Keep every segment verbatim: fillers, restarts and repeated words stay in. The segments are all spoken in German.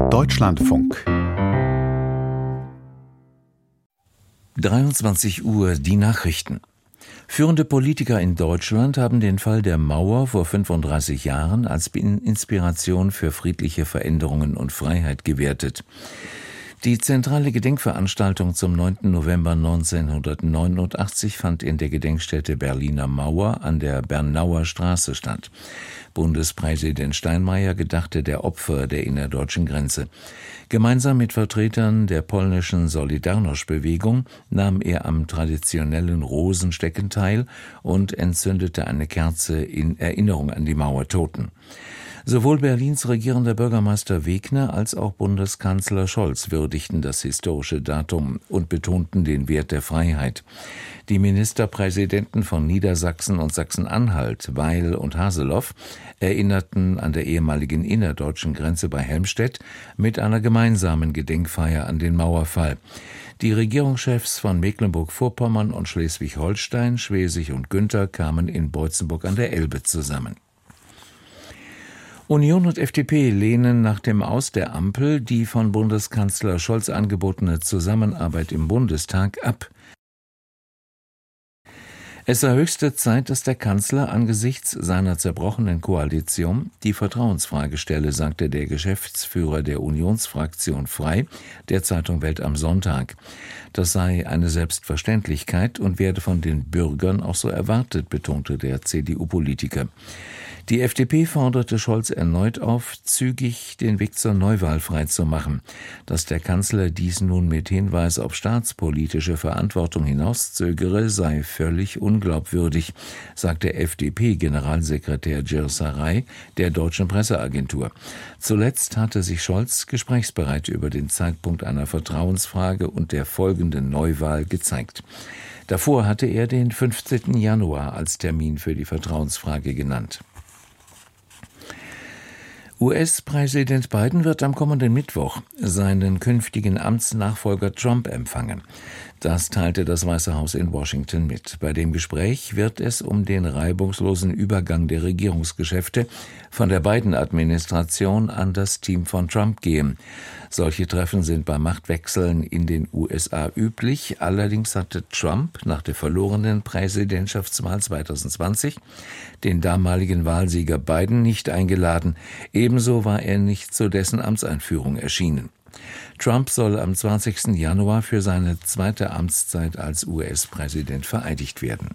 Deutschlandfunk. dreiundzwanzig Uhr, die Nachrichten. Führende Politiker in Deutschland haben den Fall der Mauer vor fünfunddreißig Jahren als Inspiration für friedliche Veränderungen und Freiheit gewertet. Die zentrale Gedenkveranstaltung zum neunten November neunzehnhundertneunundachtzig fand in der Gedenkstätte Berliner Mauer an der Bernauer Straße statt. Bundespräsident Steinmeier gedachte der Opfer der innerdeutschen Grenze. Gemeinsam mit Vertretern der polnischen Solidarność-Bewegung nahm er am traditionellen Rosenstecken teil und entzündete eine Kerze in Erinnerung an die Mauertoten. Sowohl Berlins regierender Bürgermeister Wegner als auch Bundeskanzler Scholz würdigten das historische Datum und betonten den Wert der Freiheit. Die Ministerpräsidenten von Niedersachsen und Sachsen-Anhalt, Weil und Haseloff, erinnerten an der ehemaligen innerdeutschen Grenze bei Helmstedt mit einer gemeinsamen Gedenkfeier an den Mauerfall. Die Regierungschefs von Mecklenburg-Vorpommern und Schleswig-Holstein, Schwesig und Günther kamen in Beutzenburg an der Elbe zusammen. Union und F D P lehnen nach dem Aus der Ampel die von Bundeskanzler Scholz angebotene Zusammenarbeit im Bundestag ab. Es sei höchste Zeit, dass der Kanzler angesichts seiner zerbrochenen Koalition die Vertrauensfrage stelle, sagte der Geschäftsführer der Unionsfraktion Frei der Zeitung Welt am Sonntag. Das sei eine Selbstverständlichkeit und werde von den Bürgern auch so erwartet, betonte der C D U-Politiker. Die F D P forderte Scholz erneut auf, zügig den Weg zur Neuwahl freizumachen. Dass der Kanzler dies nun mit Hinweis auf staatspolitische Verantwortung hinauszögere, sei völlig unglaubwürdig, sagte F D P-Generalsekretär Gilles der Deutschen Presseagentur. Zuletzt hatte sich Scholz gesprächsbereit über den Zeitpunkt einer Vertrauensfrage und der folgenden Neuwahl gezeigt. Davor hatte er den fünfzehnten Januar als Termin für die Vertrauensfrage genannt. U S-Präsident Biden wird am kommenden Mittwoch seinen künftigen Amtsnachfolger Trump empfangen. Das teilte das Weiße Haus in Washington mit. Bei dem Gespräch wird es um den reibungslosen Übergang der Regierungsgeschäfte von der Biden-Administration an das Team von Trump gehen. Solche Treffen sind bei Machtwechseln in den U S A üblich. Allerdings hatte Trump nach der verlorenen Präsidentschaftswahl zweitausendzwanzig den damaligen Wahlsieger Biden nicht eingeladen. Ebenso war er nicht zu dessen Amtseinführung erschienen. Trump soll am zwanzigsten Januar für seine zweite Amtszeit als U S-Präsident vereidigt werden.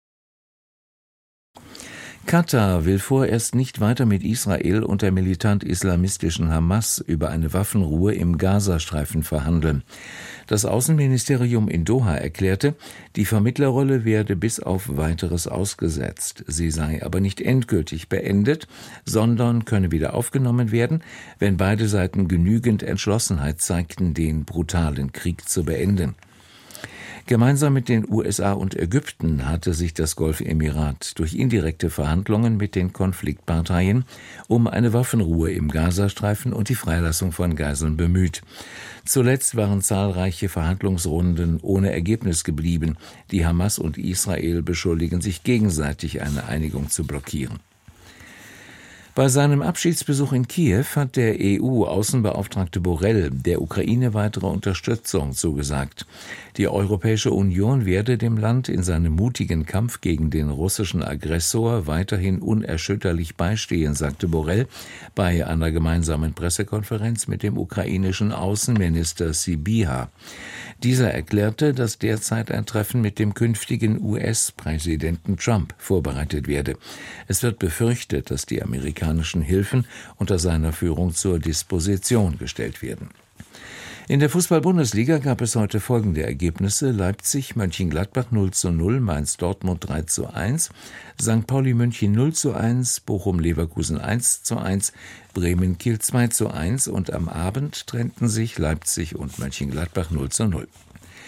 Katar will vorerst nicht weiter mit Israel und der militant-islamistischen Hamas über eine Waffenruhe im Gazastreifen verhandeln. Das Außenministerium in Doha erklärte, die Vermittlerrolle werde bis auf Weiteres ausgesetzt. Sie sei aber nicht endgültig beendet, sondern könne wieder aufgenommen werden, wenn beide Seiten genügend Entschlossenheit zeigten, den brutalen Krieg zu beenden. Gemeinsam mit den U S A und Ägypten hatte sich das Golfemirat durch indirekte Verhandlungen mit den Konfliktparteien um eine Waffenruhe im Gazastreifen und die Freilassung von Geiseln bemüht. Zuletzt waren zahlreiche Verhandlungsrunden ohne Ergebnis geblieben. Die Hamas und Israel beschuldigen sich gegenseitig, eine Einigung zu blockieren. Bei seinem Abschiedsbesuch in Kiew hat der E U-Außenbeauftragte Borrell der Ukraine weitere Unterstützung zugesagt. Die Europäische Union werde dem Land in seinem mutigen Kampf gegen den russischen Aggressor weiterhin unerschütterlich beistehen, sagte Borrell bei einer gemeinsamen Pressekonferenz mit dem ukrainischen Außenminister Sybiha. Dieser erklärte, dass derzeit ein Treffen mit dem künftigen U S-Präsidenten Trump vorbereitet werde. Es wird befürchtet, dass die amerikanischen Hilfen unter seiner Führung zur Disposition gestellt werden. In der Fußball-Bundesliga gab es heute folgende Ergebnisse: Leipzig, Mönchengladbach null zu null, Mainz-Dortmund drei zu eins, Sankt Pauli-München null zu eins, Bochum-Leverkusen eins zu eins, Bremen-Kiel zwei zu eins und am Abend trennten sich Leipzig und Mönchengladbach null zu null.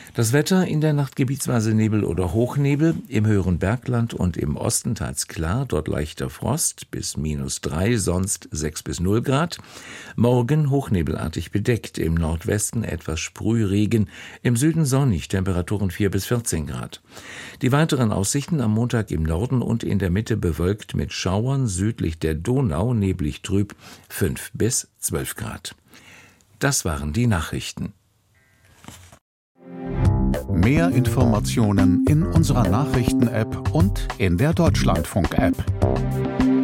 Das Wetter: in der Nacht gebietsweise Nebel oder Hochnebel, im höheren Bergland und im Osten teils klar, dort leichter Frost bis minus drei, sonst sechs bis null Grad. Morgen hochnebelartig bedeckt, im Nordwesten etwas Sprühregen, im Süden sonnig, Temperaturen vier bis vierzehn Grad. Die weiteren Aussichten: am Montag im Norden und in der Mitte bewölkt mit Schauern, südlich der Donau neblig trüb, fünf bis zwölf Grad. Das waren die Nachrichten. Mehr Informationen in unserer Nachrichten-App und in der Deutschlandfunk-App.